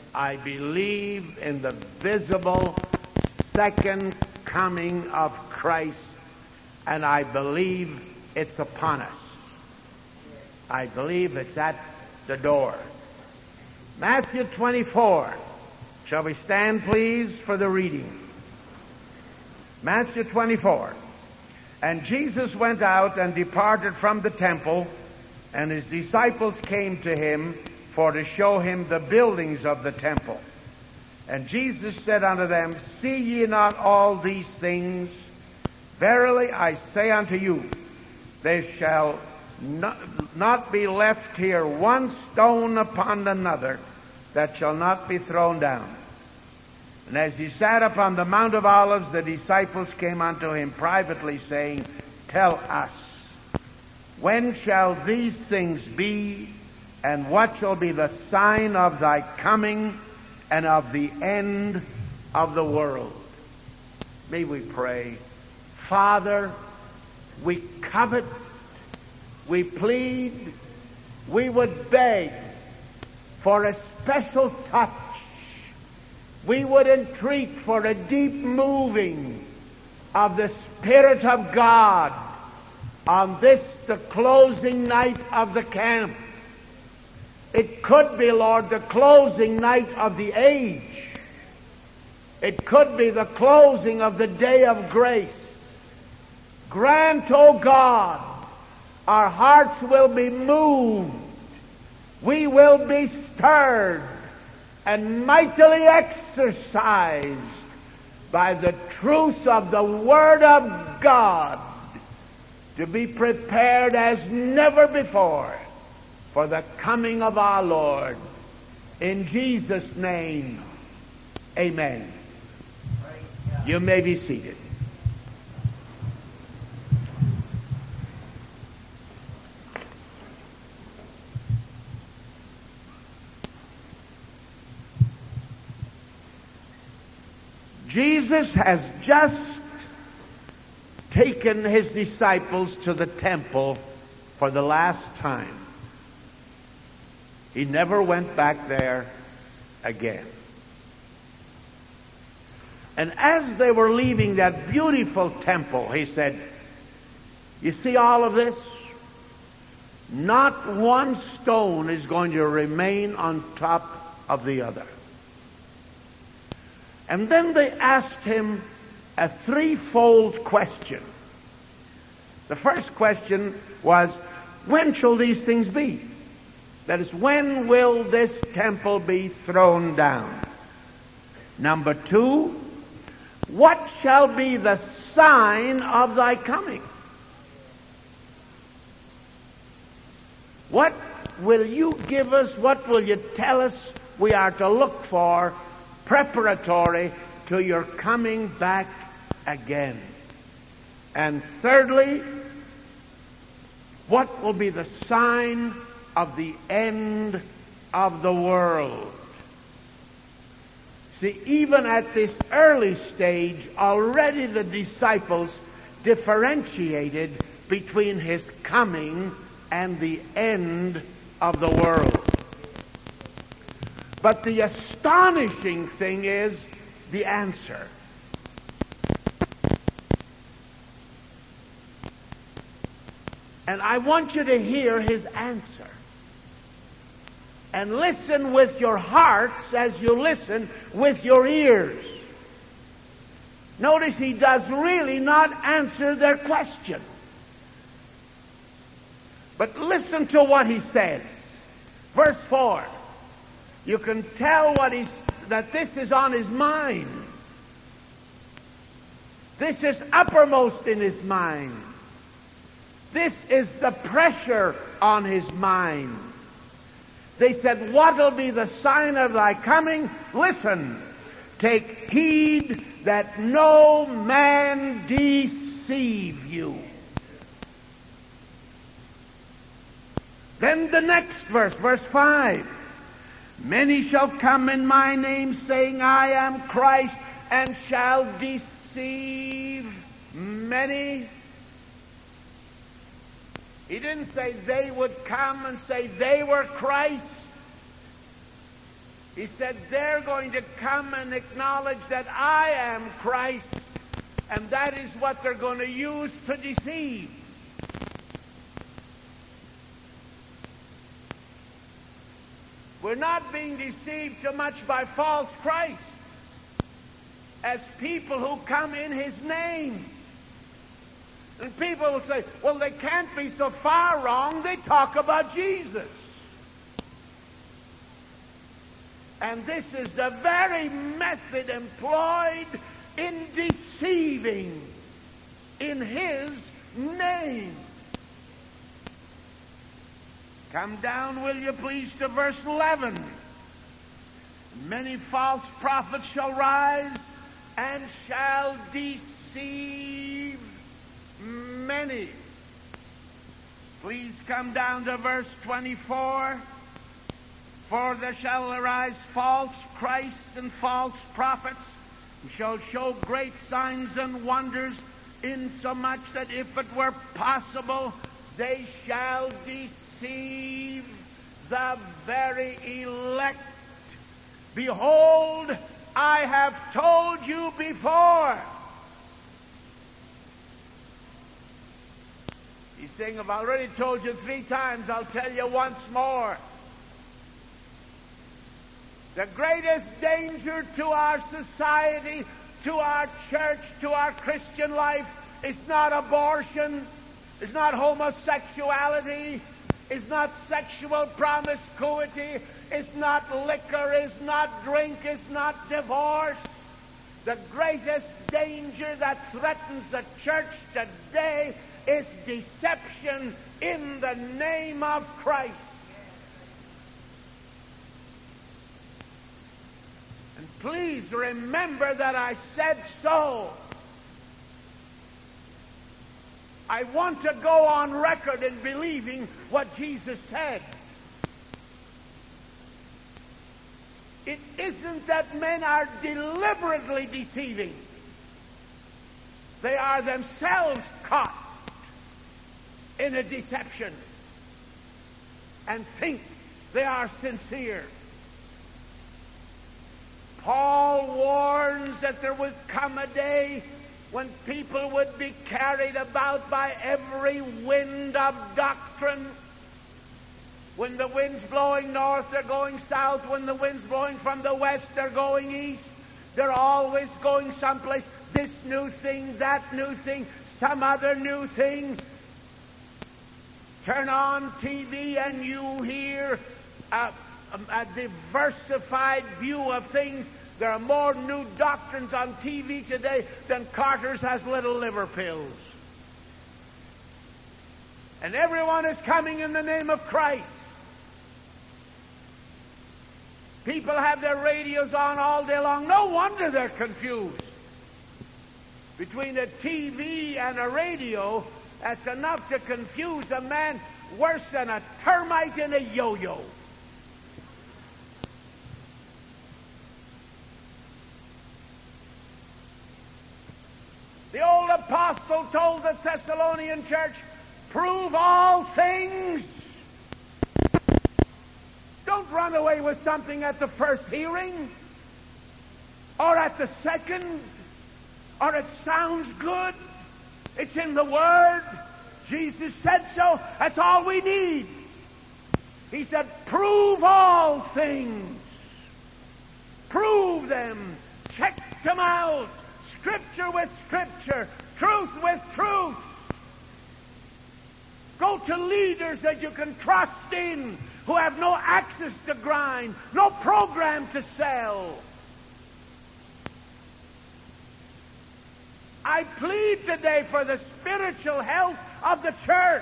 I believe in the visible second coming of Christ, and I believe it's upon us. I believe it's at the door. Matthew 24. Shall we stand, please, for the reading? Matthew 24. And Jesus went out and departed from the temple, and his disciples came to him for to show him the buildings of the temple. And Jesus said unto them, See ye not all these things? Verily I say unto you, there shall not be left here one stone upon another that shall not be thrown down. And as he sat upon the Mount of Olives, the disciples came unto him privately, saying, Tell us, when shall these things be, and what shall be the sign of thy coming and of the end of the world? May we pray. Father, we covet, we plead, we would beg for a special touch. We would entreat for a deep moving of the Spirit of God on this, the closing night of the camp. It could be, Lord, the closing night of the age. It could be the closing of the day of grace. Grant, O God, our hearts will be moved. We will be stirred and mightily exercised by the truth of the Word of God to be prepared as never before for the coming of our Lord. In Jesus' name, amen. You may be seated. Jesus has just taken his disciples to the temple for the last time. He never went back there again. And as they were leaving that beautiful temple, he said, You see all of this? Not one stone is going to remain on top of the other. And then they asked him a threefold question. The first question was, when shall these things be? That is, when will this temple be thrown down? Number two, what shall be the sign of thy coming? What will you give us? What will you tell us we are to look for preparatory to your coming back again? And thirdly, what will be the sign of the end of the world? See, even at this early stage, already the disciples differentiated between his coming and the end of the world. But the astonishing thing is the answer. And I want you to hear his answer. And listen with your hearts as you listen with your ears. Notice he does really not answer their question. But listen to what he says. Verse 4. You can tell that this is on his mind. This is uppermost in his mind. This is the pressure on his mind. They said, what will be the sign of thy coming? Listen, take heed that no man deceive you. Then the next verse, verse 5. Many shall come in my name, saying, I am Christ, and shall deceive many. He didn't say they would come and say they were Christ. He said they're going to come and acknowledge that I am Christ, and that is what they're going to use to deceive. We're not being deceived so much by false Christ as people who come in his name. And people will say, well, they can't be so far wrong. They talk about Jesus. And this is the very method employed in deceiving in his name. Come down, will you please, to verse 11. Many false prophets shall rise and shall deceive many. Please come down to verse 24. For there shall arise false Christs and false prophets, who shall show great signs and wonders, insomuch that if it were possible, they shall deceive the very elect. Behold, I have told you before. He's saying, I've already told you 3 times, I'll tell you once more. The greatest danger to our society, to our church, to our Christian life is not abortion, is not homosexuality, is not sexual promiscuity, is not liquor, is not drink, is not divorce. The greatest danger that threatens the church today is deception in the name of Christ. And please remember that I said so. I want to go on record in believing what Jesus said. It isn't that men are deliberately deceiving. They are themselves caught in a deception and think they are sincere. Paul warns that there would come a day when people would be carried about by every wind of doctrine. When the wind's blowing north, they're going south. When the wind's blowing from the west, they're going east. They're always going someplace. This new thing, that new thing, some other new thing. Turn on TV and you hear a diversified view of things. There are more new doctrines on TV today than Carter's has little liver pills. And everyone is coming in the name of Christ. People have their radios on all day long. No wonder they're confused. Between a TV and a radio, that's enough to confuse a man worse than a termite in a yo-yo. The old apostle told the Thessalonian church, prove all things. Don't run away with something at the first hearing or at the second, or it sounds good. It's in the Word. Jesus said so. That's all we need. He said, prove all things. Prove them. Check them out. Scripture with Scripture. Truth with truth. Go to leaders that you can trust in, who have no axes to grind, no program to sell. I plead today for the spiritual health of the church.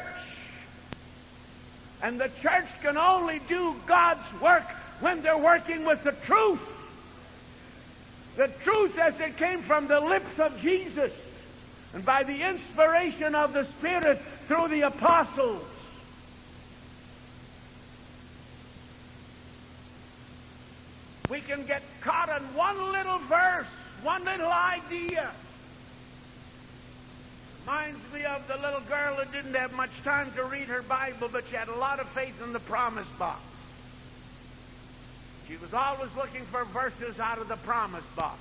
And the church can only do God's work when they're working with the truth. The truth as it came from the lips of Jesus and by the inspiration of the Spirit through the apostles. We can get caught in one little verse, one little idea. Reminds me of the little girl who didn't have much time to read her Bible, but she had a lot of faith in the promise box. She was always looking for verses out of the promise book.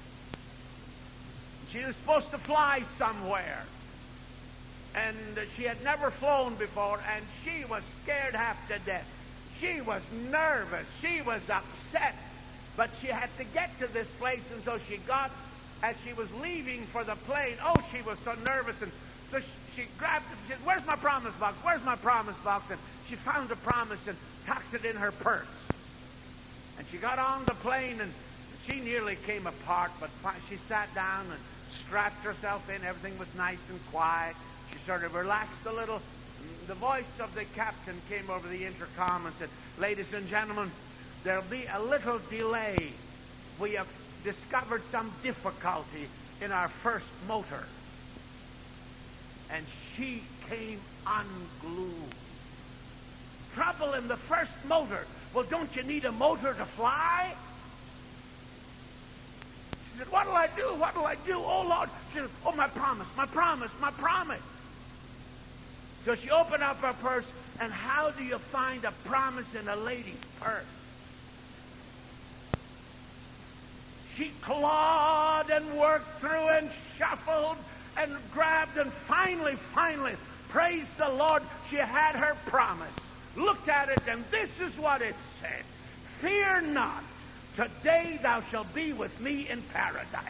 She was supposed to fly somewhere. And she had never flown before, and she was scared half to death. She was nervous. She was upset. But she had to get to this place, and so she got, as she was leaving for the plane, she was so nervous. And so she grabbed it. She said, "Where's my promise box? Where's my promise box?" And she found the promise and tucked it in her purse. And she got on the plane, and she nearly came apart, but she sat down and strapped herself in. Everything was nice and quiet. She sort of relaxed a little. The voice of the captain came over the intercom and said, "Ladies and gentlemen, there'll be a little delay. We have discovered some difficulty in our first motor." And she came unglued. Trouble in the first motor. Well, don't you need a motor to fly? She said, "What'll I do? What'll I do? Oh, Lord." She said, "Oh, my promise, my promise, my promise." So she opened up her purse, and how do you find a promise in a lady's purse? She clawed and worked through and shuffled and grabbed, and finally, praise the Lord, she had her promise. Looked at it, and this is what it said: "Fear not, today thou shalt be with me in paradise."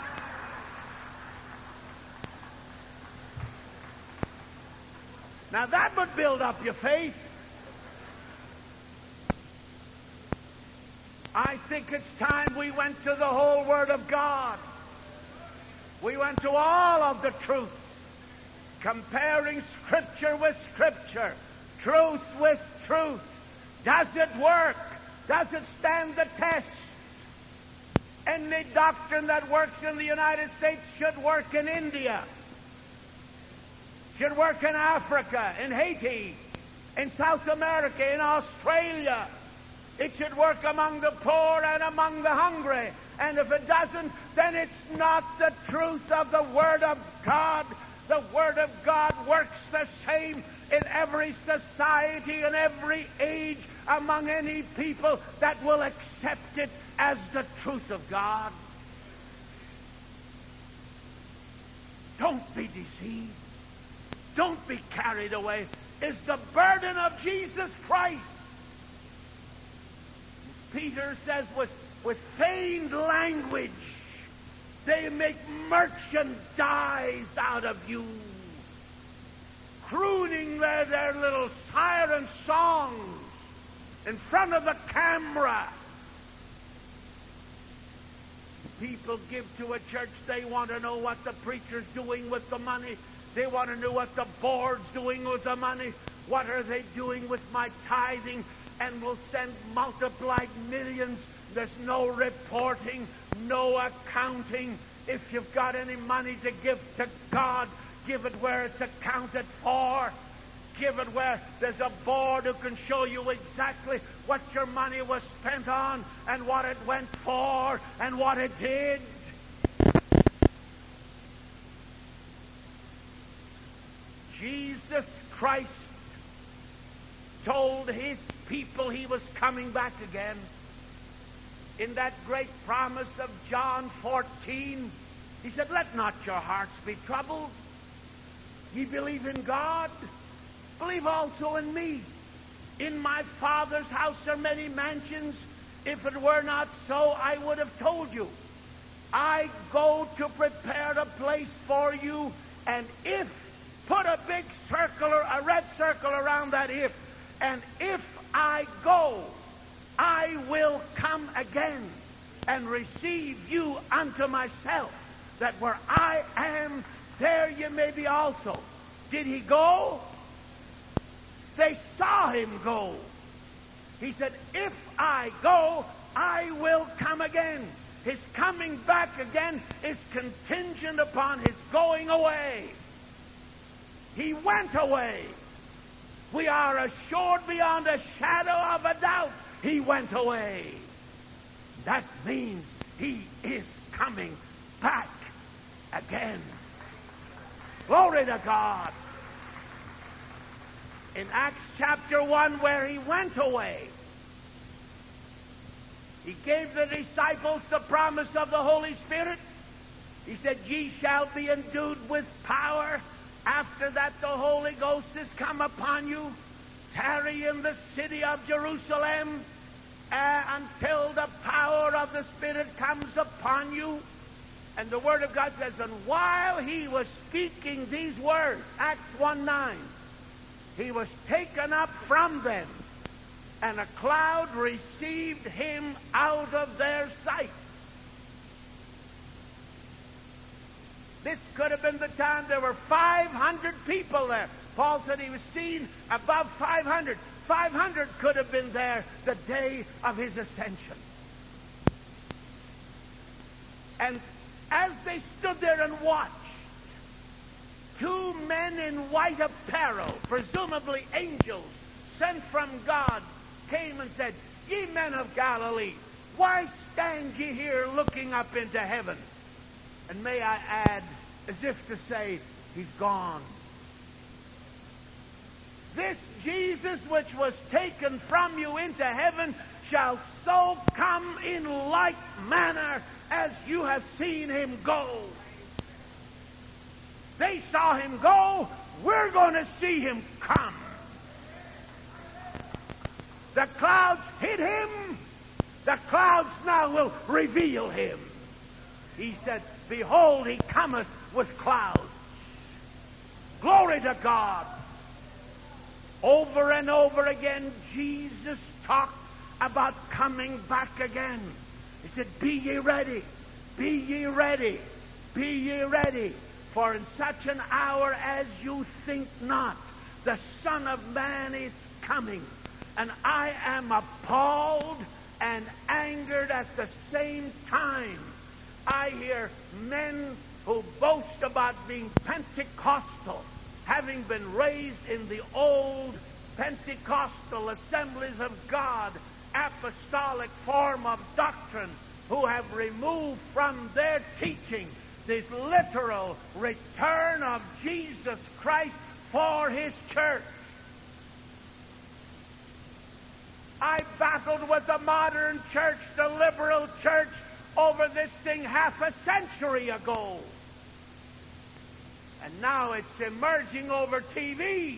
Now that would build up your faith. I think it's time we went to the whole Word of God. We went to all of the truth, comparing Scripture with Scripture, truth with truth. Does it work? Does it stand the test? Any doctrine that works in the United States should work in India, should work in Africa, in Haiti, in South America, in Australia. It should work among the poor and among the hungry. And if it doesn't, then it's not the truth of the Word of God. The Word of God works the same in every society, in every age, among any people that will accept it as the truth of God. Don't be deceived. Don't be carried away. It's the burden of Jesus Christ. Peter says with feigned language, they make merchandise out of you, crooning their little siren songs in front of the camera. People give to a church, they want to know what the preacher's doing with the money. They want to know what the board's doing with the money. What are they doing with my tithing? And will send multiplied millions. There's no reporting, no accounting. If you've got any money to give to God, give it where it's accounted for. Give it where there's a board who can show you exactly what your money was spent on and what it went for and what it did. Jesus Christ told his people he was coming back again. In that great promise of John 14, he said, "Let not your hearts be troubled. Ye believe in God, believe also in me. In my Father's house are many mansions. If it were not so, I would have told you. I go to prepare a place for you, and if," put a big circle, or a red circle around that "if," "and if I go, I will come again and receive you unto myself, that where I am, there you may be also." Did he go? They saw him go. He said, "If I go, I will come again." His coming back again is contingent upon his going away. He went away. We are assured beyond a shadow of a doubt he went away. That means he is coming back again. Glory to God. In Acts chapter 1, where he went away, He gave the disciples the promise of the Holy Spirit. He said, ye shall be endued with power. After that the Holy Ghost is come upon you. Tarry in the city of Jerusalem until the power of the Spirit comes upon you. And the Word of God says, and while he was speaking these words, Acts 1:9, he was taken up from them, and a cloud received him out of their sight. This could have been the time there were 500 people there. Paul said he was seen above 500. 500 could have been there the day of his ascension. And as they stood there and watched, two men in white apparel, presumably angels sent from God, came and said, ye men of Galilee, why stand ye here looking up into heaven? And may I add, as if to say, he's gone. This Jesus which was taken from you into heaven shall so come in like manner as you have seen him go. They saw him go. We're going to see him come. The clouds hid him. The clouds now will reveal him. He said, behold, he cometh with clouds. Glory to God. Over and over again, Jesus talked about coming back again. He said, be ye ready. Be ye ready. Be ye ready. For in such an hour as you think not, the Son of Man is coming. And I am appalled and angered at the same time. I hear men who boast about being Pentecostal, having been raised in the old Pentecostal Assemblies of God, apostolic form of doctrine, who have removed from their teaching this literal return of Jesus Christ for his church. I battled with the modern church, the liberal church, over this thing half a century ago. And now it's emerging over TV.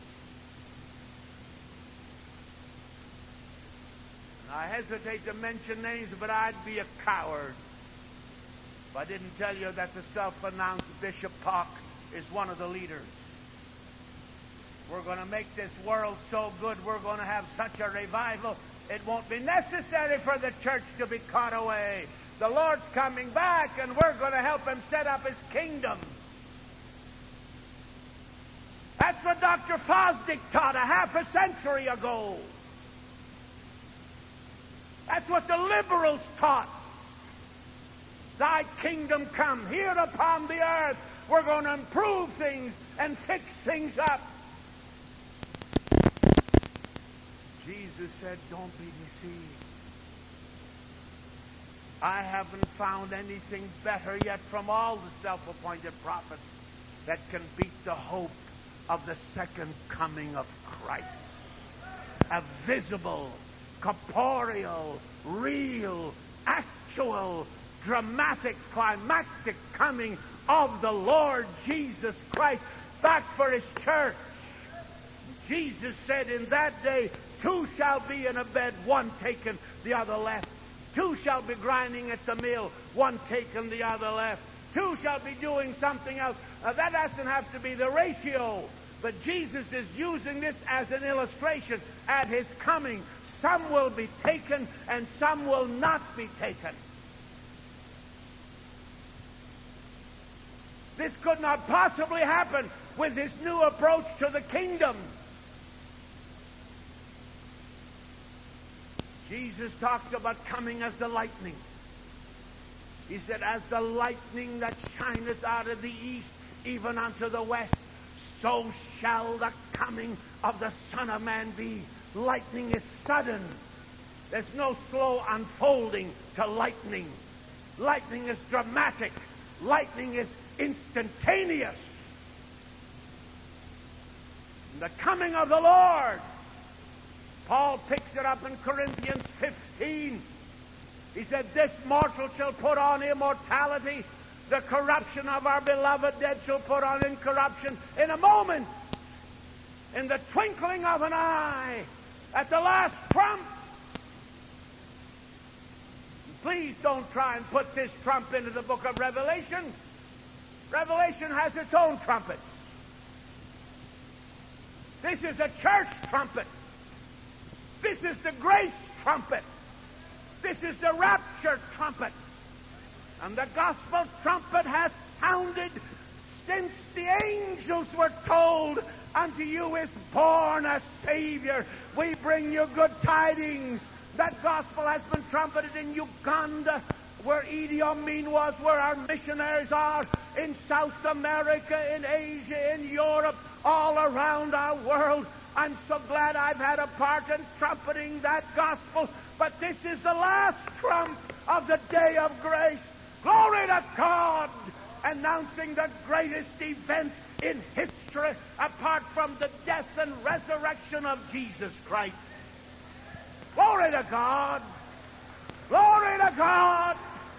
I hesitate to mention names, but I'd be a coward if I didn't tell you that the self-announced Bishop Pock is one of the leaders. We're going to make this world so good, we're going to have such a revival, it won't be necessary for the church to be caught away. The Lord's coming back, and we're going to help him set up his kingdom. That's what Dr. Fosdick taught a half a century ago. That's what the liberals taught. Thy kingdom come here upon the earth. We're going to improve things and fix things up. Jesus said, don't be deceived. I haven't found anything better yet from all the self-appointed prophets that can beat the hope of the second coming of Christ. A visible, corporeal, real, actual, dramatic, climactic coming of the Lord Jesus Christ back for his church. Jesus said, in that day, two shall be in a bed, one taken, the other left. Two shall be grinding at the mill, one taken, the other left. Two shall be doing something else. That doesn't have to be the ratio. But Jesus is using this as an illustration. At his coming, some will be taken and some will not be taken. This could not possibly happen with his new approach to the kingdom. Jesus talks about coming as the lightning. He said, as the lightning that shineth out of the east, even unto the west, so shall the coming of the Son of Man be. Lightning is sudden. There's no slow unfolding to lightning. Lightning is dramatic. Lightning is instantaneous. The coming of the Lord. Paul picks it up in Corinthians 15. He said, this mortal shall put on immortality. The corruption of our beloved dead shall put on incorruption in a moment, in the twinkling of an eye, at the last trump. Please don't try and put this trump into the book of Revelation. Revelation has its own trumpet. This is a church trumpet. This is the grace trumpet. This is the rapture trumpet. And the gospel trumpet has sounded since the angels were told, unto you is born a Savior. We bring you good tidings. That gospel has been trumpeted in Uganda, where Idi Amin was, where our missionaries are, in South America, in Asia, in Europe, all around our world. I'm so glad I've had a part in trumpeting that gospel. But this is the last trump of the day of grace. Glory to God, announcing the greatest event in history apart from the death and resurrection of Jesus Christ. Glory to God. Glory to God.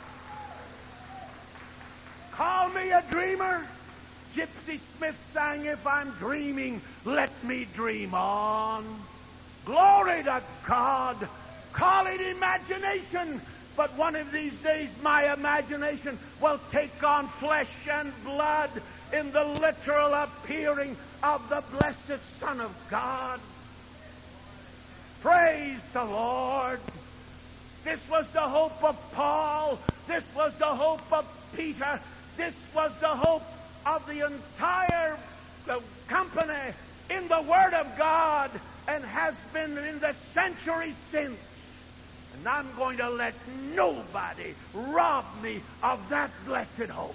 Call me a dreamer. Gypsy Smith sang, if I'm dreaming, let me dream on. Glory to God. Call it imagination. But one of these days, my imagination will take on flesh and blood in the literal appearing of the blessed Son of God. Praise the Lord. This was the hope of Paul. This was the hope of Peter. This was the hope of the entire company in the Word of God, and has been in the centuries since. And I'm going to let nobody rob me of that blessed hope.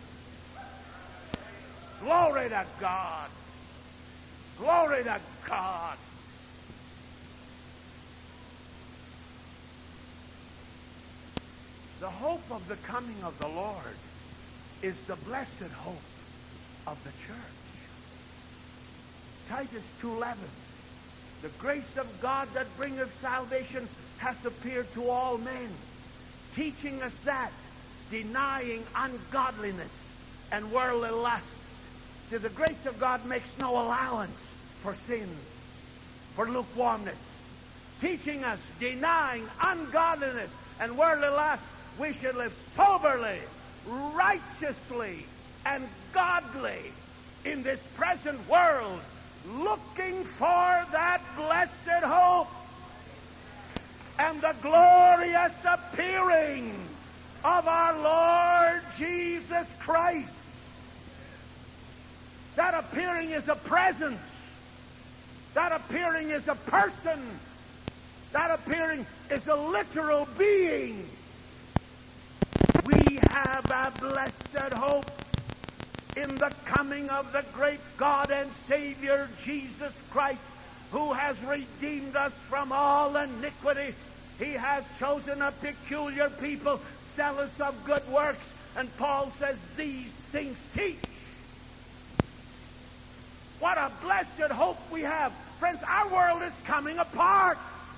Glory to God. Glory to God. The hope of the coming of the Lord is the blessed hope of the church. Titus 2:11. The grace of God that bringeth salvation hath appeared to all men, teaching us that, denying ungodliness and worldly lusts. See, the grace of God makes no allowance for sin, for lukewarmness. Teaching us, denying ungodliness and worldly lusts, we should live soberly, righteously, and godly in this present world, looking for that blessed hope and the glorious appearing of our Lord Jesus Christ. That appearing is a presence. That appearing is a person. That appearing is a literal being. We have a blessed hope in the coming of the great God and Savior Jesus Christ, who has redeemed us from all iniquity. He has chosen a peculiar people, zealous of good works. And Paul says, these things teach. What a blessed hope we have. Friends, our world is coming apart.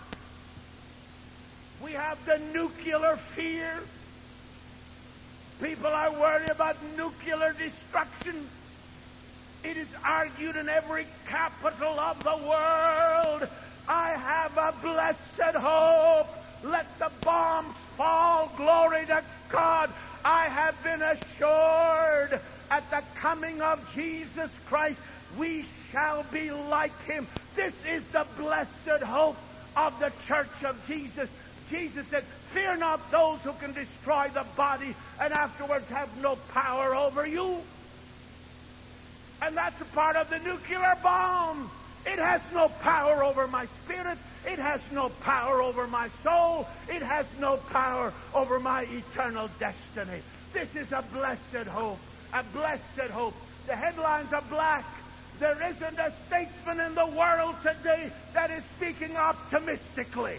We have the nuclear fear. People are worried about nuclear destruction. It is argued in every capital of the world. I have a blessed hope. Let the bombs fall. Glory to God. I have been assured at the coming of Jesus Christ, we shall be like him. This is the blessed hope of the church of Jesus. Jesus said, fear not those who can destroy the body and afterwards have no power over you. And that's a part of the nuclear bomb. It has no power over my spirit. It has no power over my soul. It has no power over my eternal destiny. This is a blessed hope. A blessed hope. The headlines are black. There isn't a statesman in the world today that is speaking optimistically.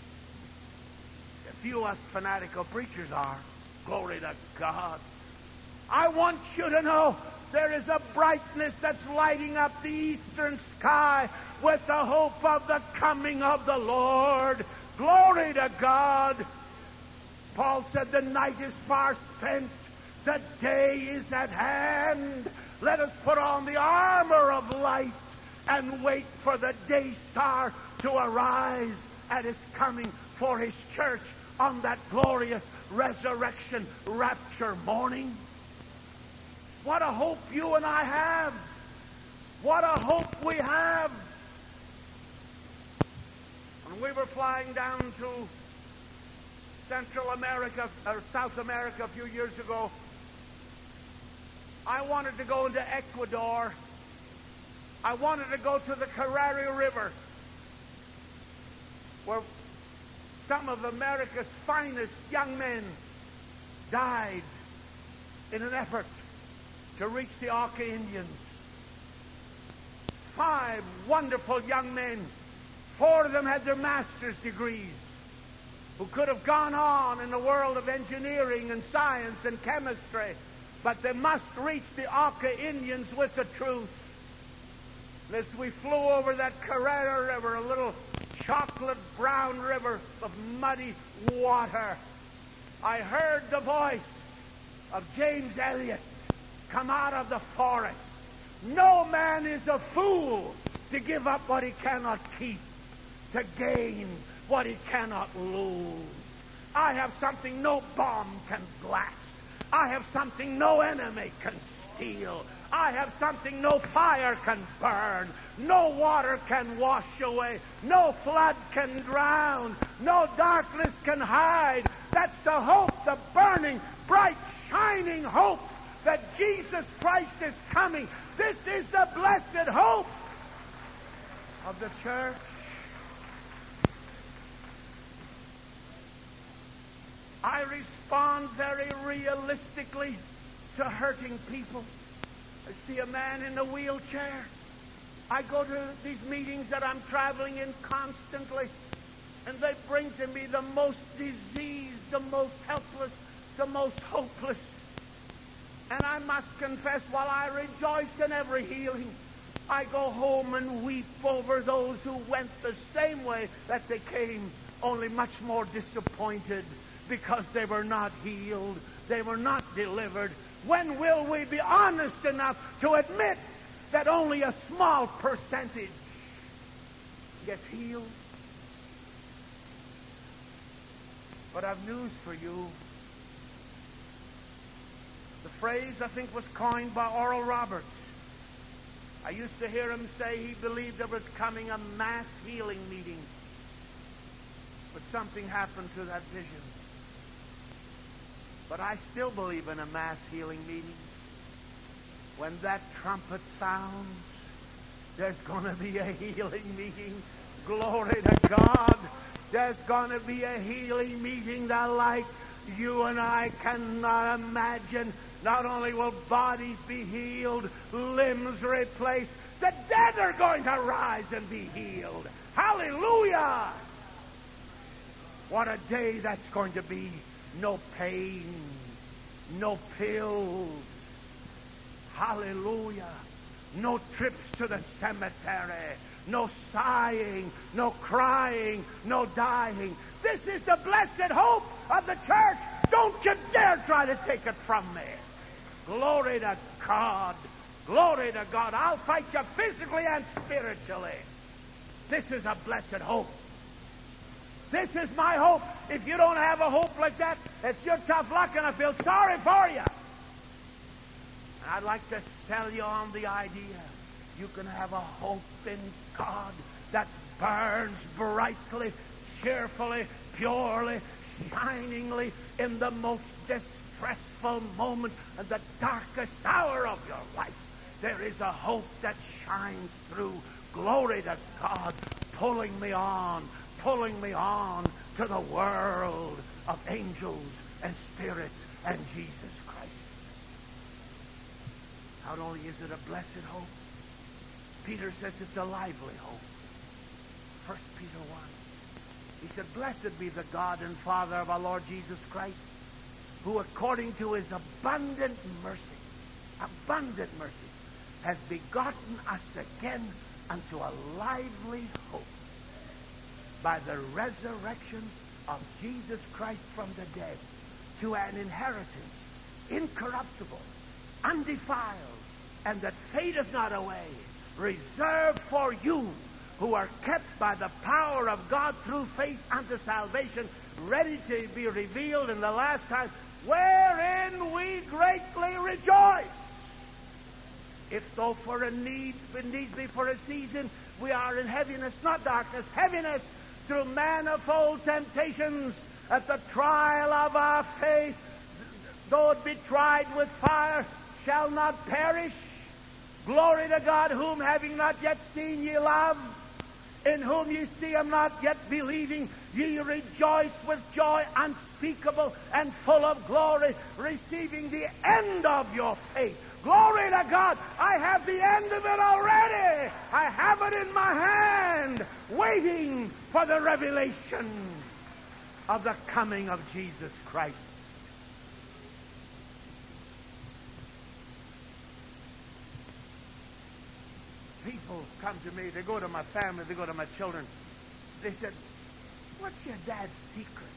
Few us fanatical preachers are. Glory to God. I want you to know there is a brightness that's lighting up the eastern sky with the hope of the coming of the Lord. Glory to God. Paul said, the night is far spent, the day is at hand. Let us put on the armor of light and wait for the day star to arise at his coming for his church on that glorious resurrection rapture morning. What a hope you and I have. What a hope we have. When we were flying down to Central America or South America a few years ago, I wanted to go into Ecuador. I wanted to go to the Carrera River, where some of America's finest young men died in an effort to reach the Auca Indians. 5 wonderful young men, 4 of them had their master's degrees, who could have gone on in the world of engineering and science and chemistry, but they must reach the Auca Indians with the truth. And as we flew over that Carrera River, a little chocolate brown river of muddy water, I heard the voice of James Eliot come out of the forest. No man is a fool to give up what he cannot keep, to gain what he cannot lose. I have something no bomb can blast. I have something no enemy can steal. I have something no fire can burn, no water can wash away, no flood can drown, no darkness can hide. That's the hope, the burning, bright, shining hope that Jesus Christ is coming. This is the blessed hope of the church. I respond very realistically to hurting people. I see a man in a wheelchair. I go to these meetings that I'm traveling in constantly, and they bring to me the most diseased, the most helpless, the most hopeless. And I must confess, while I rejoice in every healing, I go home and weep over those who went the same way that they came, only much more disappointed because they were not healed, they were not delivered. When will we be honest enough to admit that only a small percentage gets healed? But I've news for you. The phrase, I think, was coined by Oral Roberts. I used to hear him say he believed there was coming a mass healing meeting. But something happened to that vision. But I still believe in a mass healing meeting. When that trumpet sounds, there's going to be a healing meeting. Glory to God. There's going to be a healing meeting that, like you and I cannot imagine. Not only will bodies be healed, limbs replaced, the dead are going to rise and be healed. Hallelujah! What a day that's going to be. No pain, no pills. Hallelujah. No trips to the cemetery, no sighing, no crying, no dying. This is the blessed hope of the church. Don't you dare try to take it from me. Glory to God. Glory to God. I'll fight you physically and spiritually. This is a blessed hope. This is my hope. If you don't have a hope like that, it's your tough luck, and I feel sorry for you. And I'd like to sell you on the idea you can have a hope in God that burns brightly, cheerfully, purely, shiningly in the most distressful moment and the darkest hour of your life. There is a hope that shines through. Glory to God, pulling me on to the world of angels and spirits and Jesus Christ. Not only is it a blessed hope, Peter says it's a lively hope. 1 Peter 1. He said, "Blessed be the God and Father of our Lord Jesus Christ, who according to his abundant mercy, has begotten us again unto a lively hope by the resurrection of Jesus Christ from the dead to an inheritance incorruptible, undefiled, and that fadeth not away, reserved for you who are kept by the power of God through faith unto salvation, ready to be revealed in the last time, wherein we greatly rejoice. If though for a needs be for a season, we are in heaviness, not darkness, heaviness, through manifold temptations, at the trial of our faith, though it be tried with fire, shall not perish. Glory to God, whom having not yet seen ye love, in whom ye see him not yet believing, ye rejoice with joy unspeakable and full of glory, receiving the end of your faith. Glory to God, I have the end of it already. I have it in my hand, waiting for the revelation of the coming of Jesus Christ. People come to me, they go to my family, they go to my children. They said, what's your dad's secret?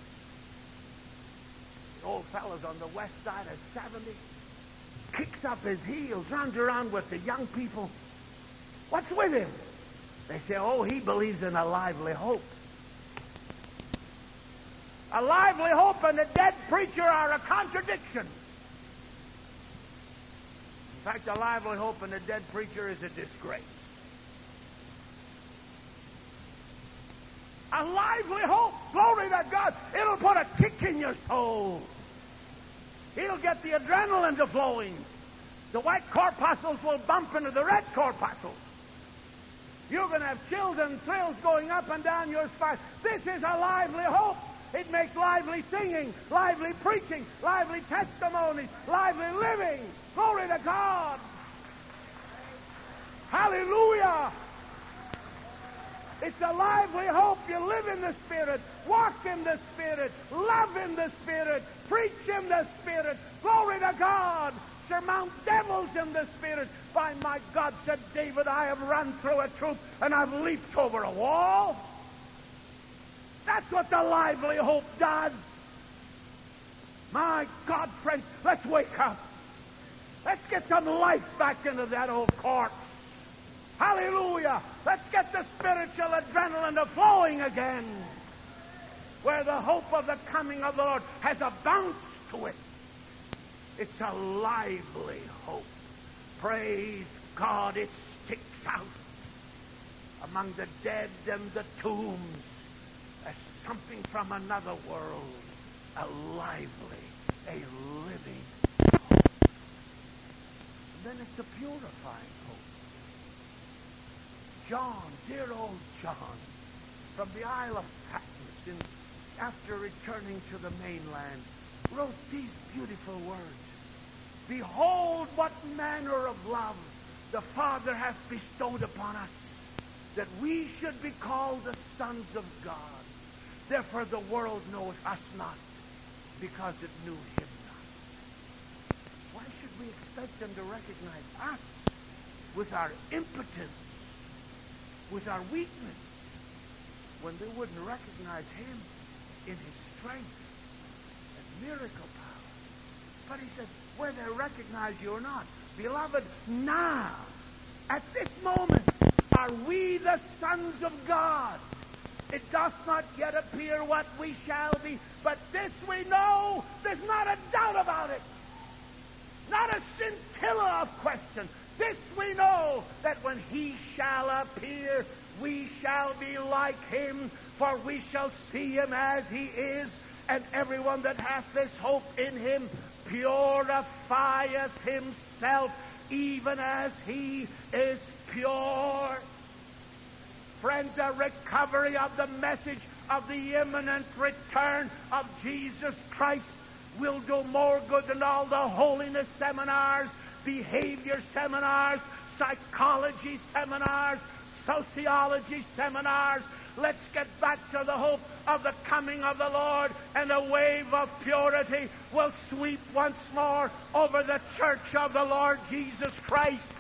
The old fellow's on the west side of 70, kicks up his heels, runs around with the young people. What's with him? They say, oh, he believes in a lively hope. A lively hope and a dead preacher are a contradiction. In fact, a lively hope and a dead preacher is a disgrace. A lively hope, glory to God, it'll put a kick in your soul. It'll get the adrenaline to flowing. The white corpuscles will bump into the red corpuscles. You're going to have chills and thrills going up and down your spine. This is a lively hope. It makes lively singing, lively preaching, lively testimonies, lively living. Glory to God. Hallelujah. It's a lively hope. You live in the Spirit, walk in the Spirit, love in the Spirit, preach in the Spirit. Glory to God. Surmount devils in the Spirit. By my God, said David, I have run through a troop and I've leaped over a wall. That's what the lively hope does. My God, friends, let's wake up. Let's get some life back into that old corpse. Hallelujah. Let's get the spiritual adrenaline to flowing again, where the hope of the coming of the Lord has a bounce to it. It's a lively hope. Praise God, it sticks out among the dead and the tombs as something from another world, a lively, a living hope. And then it's a purifying hope. John, dear old John, from the Isle of Patmos, after returning to the mainland, wrote these beautiful words. Behold what manner of love the Father hath bestowed upon us, that we should be called the sons of God. Therefore the world knoweth us not, because it knew him not. Why should we expect them to recognize us with our impotence, with our weakness, when they wouldn't recognize him in his strength and miracle power? But he said, whether they recognize you or not, beloved, now, at this moment, are we the sons of God. It doth not yet appear what we shall be, but this we know, there's not a doubt about it. Not a scintilla of question. This we know, that when he shall appear, we shall be like him, for we shall see him as he is, and everyone that hath this hope in him purifieth himself, even as he is pure. Friends, a recovery of the message of the imminent return of Jesus Christ will do more good than all the holiness seminars, behavior seminars, psychology seminars, sociology seminars. Let's get back to the hope of the coming of the Lord, and a wave of purity will sweep once more over the church of the Lord Jesus Christ.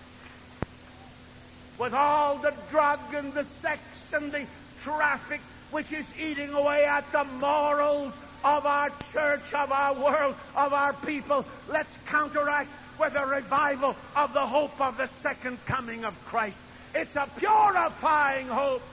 With all the drug and the sex and the traffic which is eating away at the morals of our church, of our world, of our people. Let's counteract with a revival of the hope of the second coming of Christ. It's a purifying hope.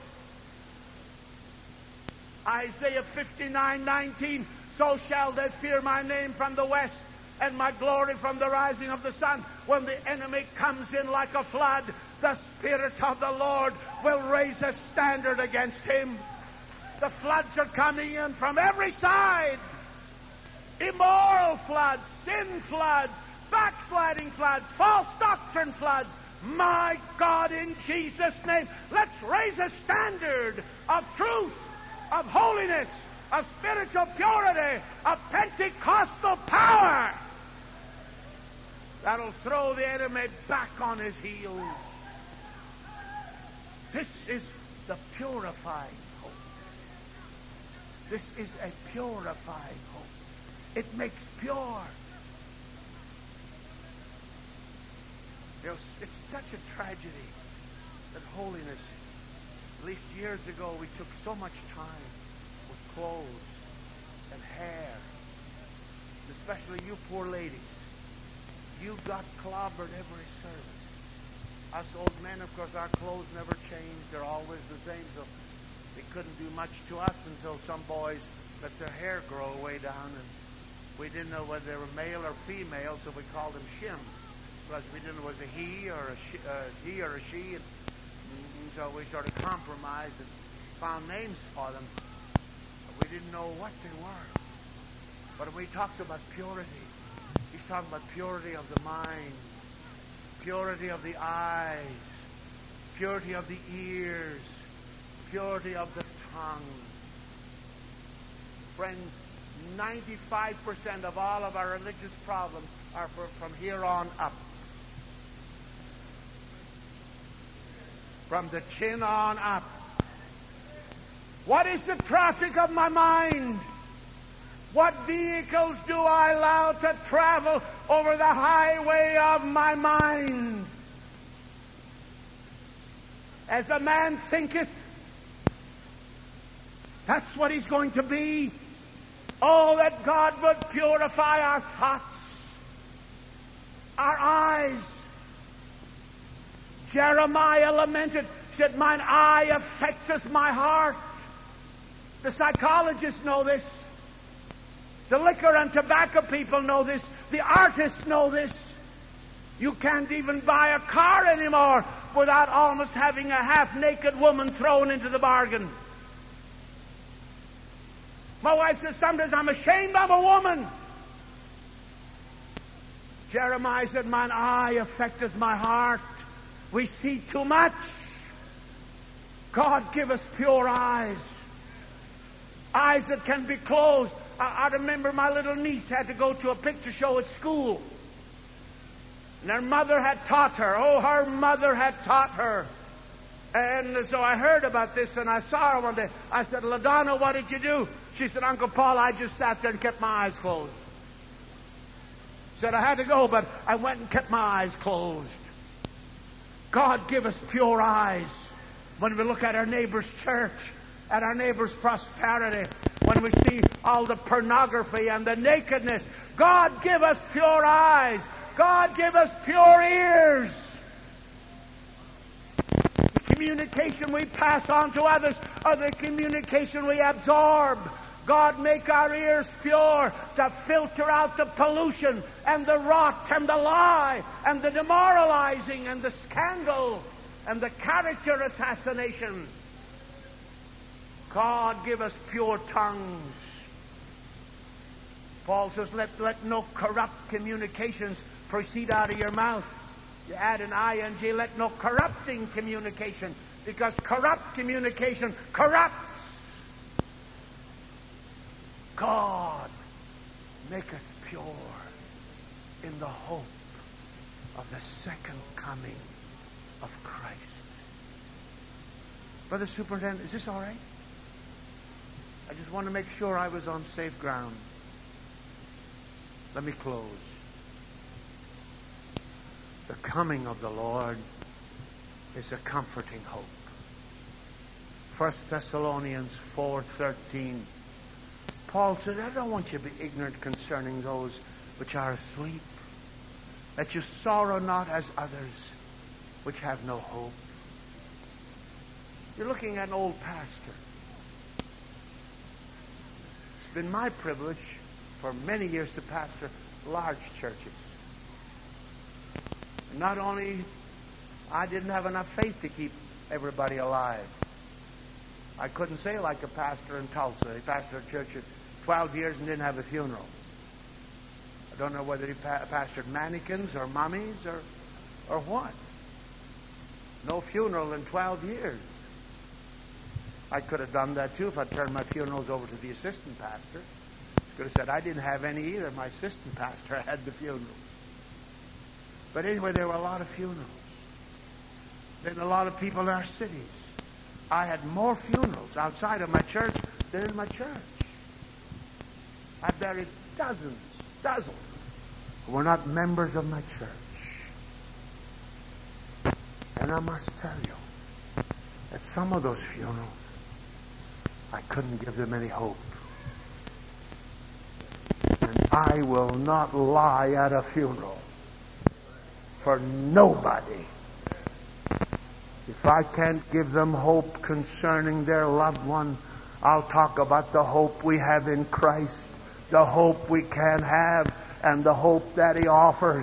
Isaiah 59:19, so shall they fear my name from the west, and my glory from the rising of the sun. When the enemy comes in like a flood, the Spirit of the Lord will raise a standard against him. The floods are coming in from every side. Immoral floods, sin floods, backsliding floods, false doctrine floods. My God, in Jesus' name, let's raise a standard of truth, of holiness, of spiritual purity, of Pentecostal power that'll throw the enemy back on his heels. This is the purifying hope. This is a purifying hope. It makes pure. You know, it's such a tragedy that holiness, at least years ago, we took so much time with clothes and hair. Especially you poor ladies. You got clobbered every service. Us old men, of course, our clothes never changed. They're always the same, so they couldn't do much to us until some boys let their hair grow way down, and we didn't know whether they were male or female, so we called them shim. Because we didn't know it was a he or a she, and so we sort of compromised and found names for them. But we didn't know what they were. But when he talks about purity, he's talking about purity of the mind, purity of the eyes, purity of the ears, purity of the tongue. Friends, 95% of all of our religious problems are from here on up. From the chin on up. What is the traffic of my mind? What vehicles do I allow to travel over the highway of my mind? As a man thinketh, that's what he's going to be. Oh, that God would purify our thoughts, our eyes. Jeremiah lamented, said, mine eye affecteth my heart. The psychologists know this. The liquor and tobacco people know this. The artists know this. You can't even buy a car anymore without almost having a half-naked woman thrown into the bargain. My wife says, sometimes I'm ashamed I'm a woman. Jeremiah said, mine eye affecteth my heart. We see too much. God, give us pure eyes. Eyes that can be closed. I remember my little niece had to go to a picture show at school. And her mother had taught her. Oh, her mother had taught her. And so I heard about this, and I saw her one day. I said, LaDonna, what did you do? She said, Uncle Paul, I just sat there and kept my eyes closed. She said, I had to go, but I went and kept my eyes closed. God, give us pure eyes when we look at our neighbor's church, at our neighbor's prosperity, when we see all the pornography and the nakedness. God, give us pure eyes. God, give us pure ears. The communication we pass on to others or the communication we absorb. God, make our ears pure to filter out the pollution and the rot and the lie and the demoralizing and the scandal and the character assassination. God, give us pure tongues. Paul says, let no corrupt communications proceed out of your mouth. You add an ing, let no corrupting communication, because corrupt communication corrupts. God, make us pure in the hope of the second coming of Christ. Brother Superintendent, is this all right? I just want to make sure I was on safe ground. Let me close. The coming of the Lord is a comforting hope. 1 Thessalonians 4:13. Paul said, I don't want you to be ignorant concerning those which are asleep, that you sorrow not as others which have no hope. You're looking at an old pastor. It's been my privilege for many years to pastor large churches. Not only I didn't have enough faith to keep everybody alive. I couldn't say like a pastor in Tulsa. He pastored a church for 12 years and didn't have a funeral. I don't know whether he pastored mannequins or mummies or what. No funeral in 12 years. I could have done that too if I'd turned my funerals over to the assistant pastor. Could have said I didn't have any either. My assistant pastor had the funerals. But anyway, there were a lot of funerals. Then a lot of people in our cities. I had more funerals outside of my church than in my church. I buried dozens who were not members of my church. And I must tell you, at some of those funerals, I couldn't give them any hope. And I will not lie at a funeral for nobody. If I can't give them hope concerning their loved one, I'll talk about the hope we have in Christ, the hope we can have, and the hope that He offers.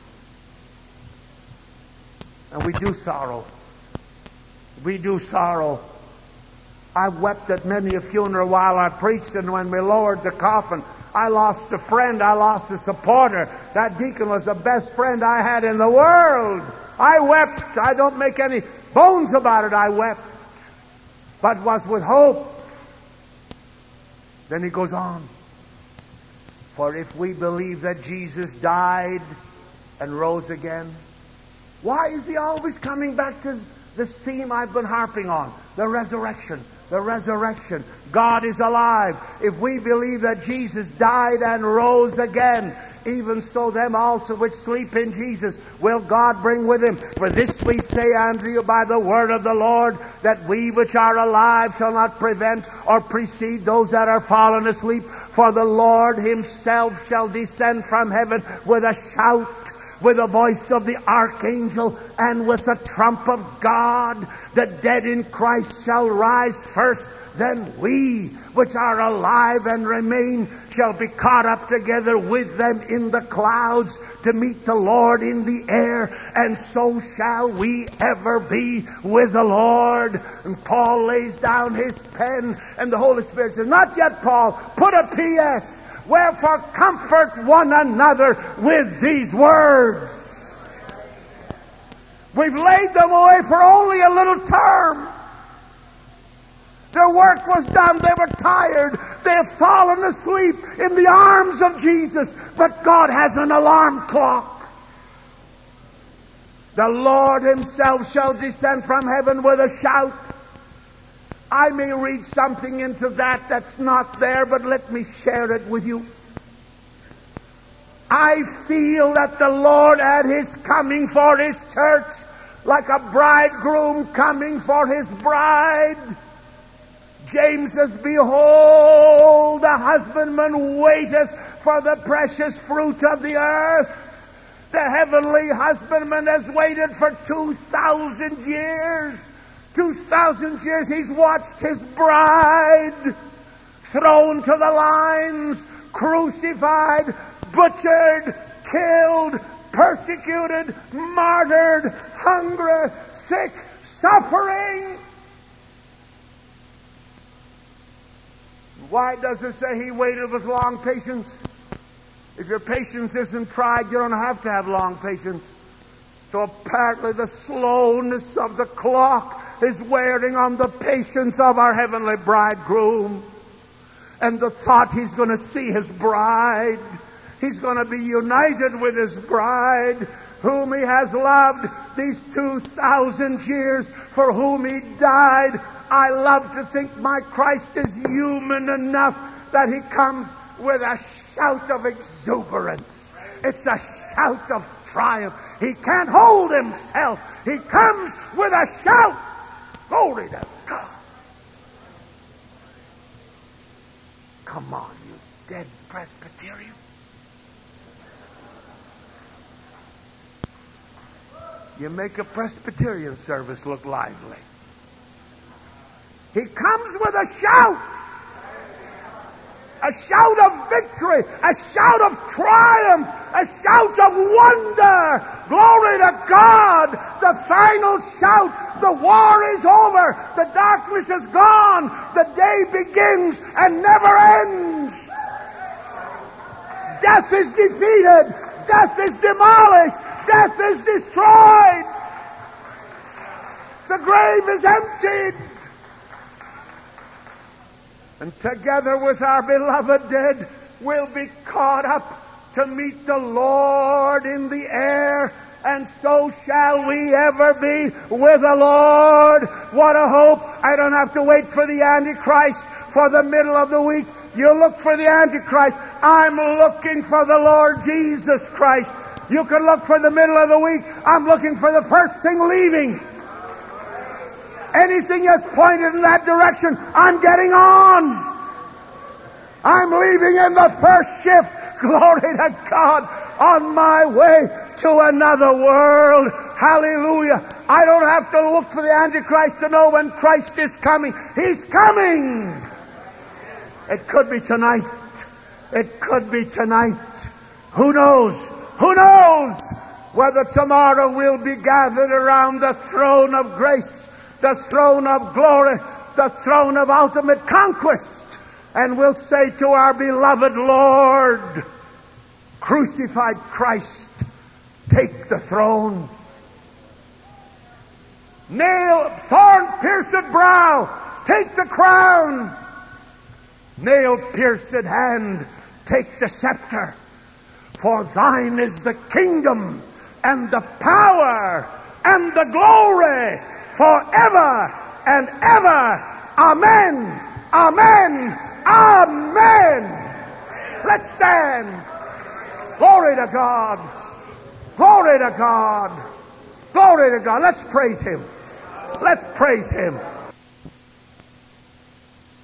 And we do sorrow. We do sorrow. I wept at many a funeral while I preached, and when we lowered the coffin, I lost a friend. I lost a supporter. That deacon was the best friend I had in the world. I wept. I don't make any bones about it. I wept. But was with hope. Then he goes on. For if we believe that Jesus died and rose again, why is he always coming back to this theme I've been harping on? The resurrection. The resurrection. God is alive. If we believe that Jesus died and rose again, even so them also which sleep in Jesus will God bring with him. For this we say unto you by the word of the Lord, that we which are alive shall not prevent or precede those that are fallen asleep. For the Lord himself shall descend from heaven with a shout, with the voice of the archangel, and with the trump of God. The dead in Christ shall rise first. Then we which are alive and remain shall be caught up together with them in the clouds to meet the Lord in the air, and so shall we ever be with the Lord. And Paul lays down his pen, and the Holy Spirit says, not yet, Paul, put a P.S. Wherefore comfort one another with these words. We've laid them away for only a little term. Their work was done. They were tired. They have fallen asleep in the arms of Jesus. But God has an alarm clock. The Lord himself shall descend from heaven with a shout. I may read something into that that's not there, but let me share it with you. I feel that the Lord at his coming for his church, like a bridegroom coming for his bride. James says, behold, the husbandman waiteth for the precious fruit of the earth. The heavenly husbandman has waited for 2,000 years. 2,000 years he's watched his bride thrown to the lions, crucified, butchered, killed, persecuted, martyred, hungry, sick, suffering. Why does it say he waited with long patience? If your patience isn't tried, you don't have to have long patience. So apparently the slowness of the clock is wearing on the patience of our heavenly bridegroom. And the thought he's going to see his bride. He's going to be united with his bride, whom he has loved these 2,000 years, for whom he died. I love to think my Christ is human enough that he comes with a shout of exuberance. It's a shout of triumph. He can't hold himself. He comes with a shout. Glory to God. Come on, you dead Presbyterian. You make a Presbyterian service look lively. He comes with a shout. A shout of victory, a shout of triumph, a shout of wonder. Glory to God. The final shout. The war is over. The darkness is gone. The day begins and never ends. Death is defeated. Death is demolished. Death is destroyed. The grave is emptied. And together with our beloved dead, we'll be caught up to meet the Lord in the air. And so shall we ever be with the Lord. What a hope. I don't have to wait for the Antichrist for the middle of the week. You look for the Antichrist. I'm looking for the Lord Jesus Christ. You can look for the middle of the week. I'm looking for the first thing leaving. Anything that's pointed in that direction, I'm getting on. I'm leaving in the first shift. Glory to God. On my way to another world. Hallelujah. I don't have to look for the Antichrist to know when Christ is coming. He's coming. It could be tonight. It could be tonight. Who knows? Who knows whether tomorrow we'll be gathered around the throne of grace, the throne of glory, the throne of ultimate conquest. And we'll say to our beloved Lord, crucified Christ, take the throne. Nail, thorn-pierced brow, take the crown. Nail-pierced hand, take the scepter. For thine is the kingdom and the power and the glory forever and ever. Amen. Amen. Amen. Let's stand. Glory to God. Glory to God. Glory to God. Let's praise Him. Let's praise Him.